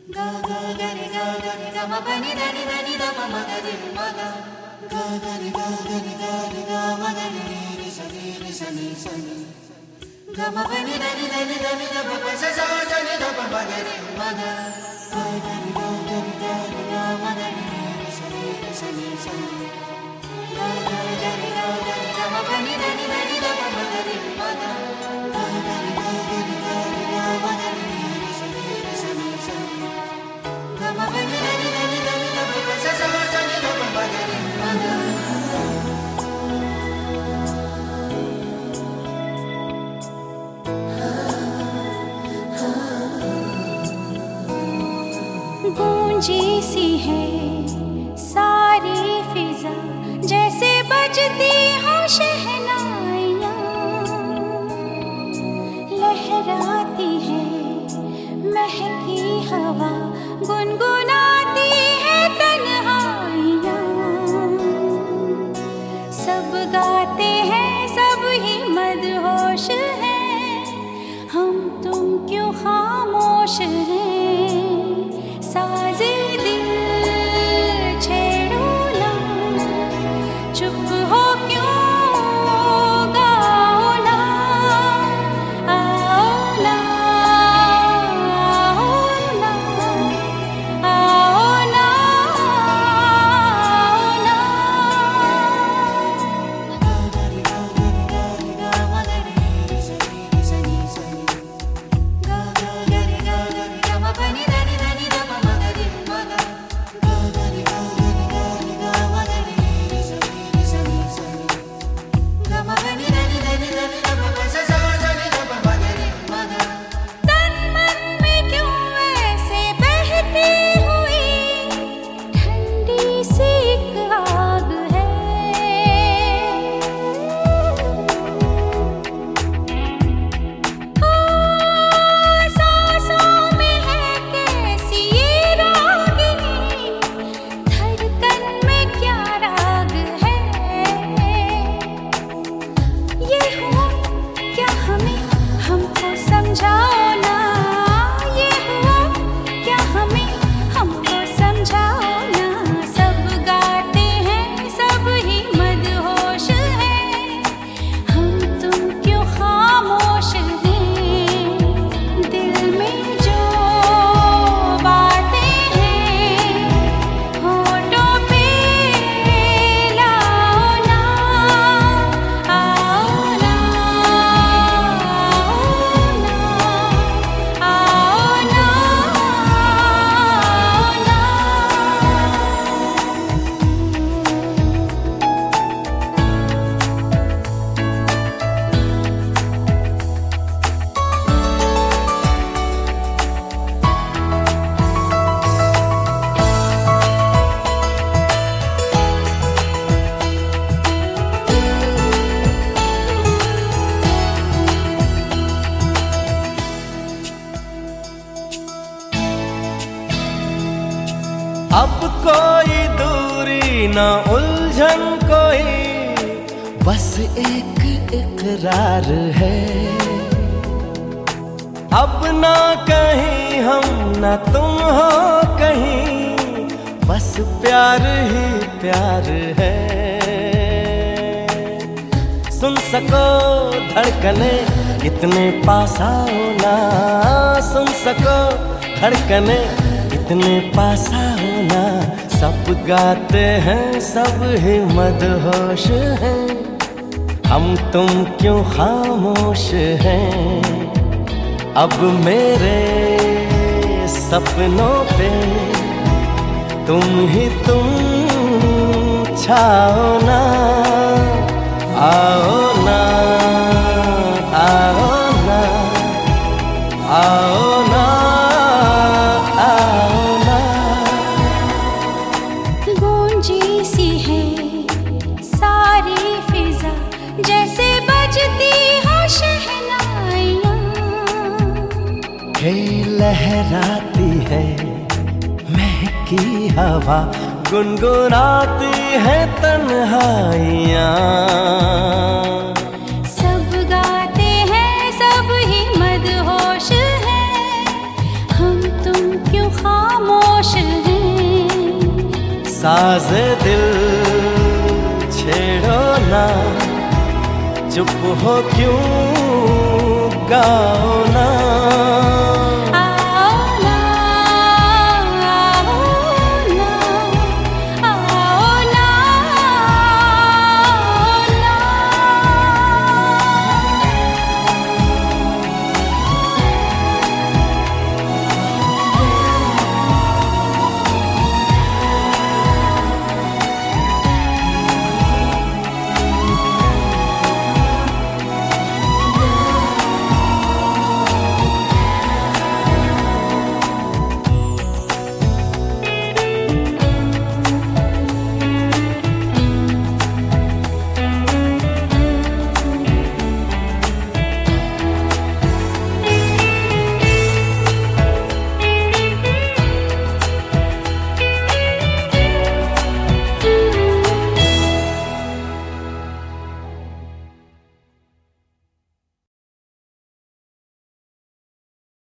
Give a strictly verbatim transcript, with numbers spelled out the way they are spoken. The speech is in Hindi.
ga ga ga ri ga ga ri ga ma pa ni da ni da ni da pa ma ga ri ma ga ga ga ri ga ga ri ga ri ga ma ga ri ri sa ni ri sa ni sa ni ga ma pa ni da ni da ni da ni da pa pa sa sa sa ni da pa ma ga ri ma ga ga ga ri ga ga ri ga ri ga ma ga ri ri sa ni ri sa ni sa ni ga ga ga ri ga ga ri ga ma pa ni da ni da ni da pa ma ga ri ma ga ga ga ri ga ga ri ga ri ga ma ga ri ri sa ni ri sa ni sa ni ga ma pa ni da ni da ni da ni da pa pa sa sa sa ni da pa ma ga ri ma ga गूंजी सी है सारी फिजा जैसे बजती हो शहनाइयाँ, लहराती है महकी हवा गुनगुनाती है तन्हाइयाँ। सब गाते हैं सब ही मदहोश हैं, हम तुम क्यों खामोश हैं। साज़े दिल छेड़ो ना, चुप हो क्यों गाओ ना, आओ ना आओ ना आओ ना आओ ना। ga ga ri ga ga ri ga ri ga ma ga ri ri sa ni ri sa ni sa ni ga ga ga ri ga ga ri ga ma pa ni da ni da ni da pa ma ga ri ma ga ga ga ri ga ga ri ga ri ga ma ga ri ri sa ni ri sa ni sa ni ga ma pa ni da ni da ni da ni da pa pa sa sa sa ni da pa ma ga ri ma ga तन मन में क्यों ऐसे बहती हुई ठंडी सी एक आग है। ओ सांसों में है कैसी ये रागिनी, धड़कन में क्या राग है। ये हुआ क्या हमें हमको समझाओ ना, ये हुआ क्या हमें हमको समझाओ ना। सब गाते हैं सब ही मदहोश हैं, हम तुम क्यों खामोश हैं। दिल में जो बातें हैं होठों पे लाओ ना, आओ ना आओ ना आओ ना अब कोई दूरी न उलझन कोई, बस एक इकरार है। अब ना कहीं हम न तुम हो कहीं, बस प्यार ही प्यार है। सुन सको धड़कने इतने पास आओ ना, सुन सको धड़कने इतने पास आओ ना। सब गाते हैं सब ही मदहोश हैं, हम तुम क्यों खामोश हैं। अब मेरे सपनों पे तुम ही तुम छाओ ना, आओ ना आओ ना आओ ना आओ ना। गूंजी सी है सारी फिजा जैसे बजती हो शहनाइयाँ, हे लहराती है महकी हवा गुनगुनाती है तन्हाइयाँ। सब गाते हैं सब ही मदहोश हैं, हम तुम क्यों खामोश है। साज़े दिल छेड़ो ना, चुप हो क्यों गाओ ना।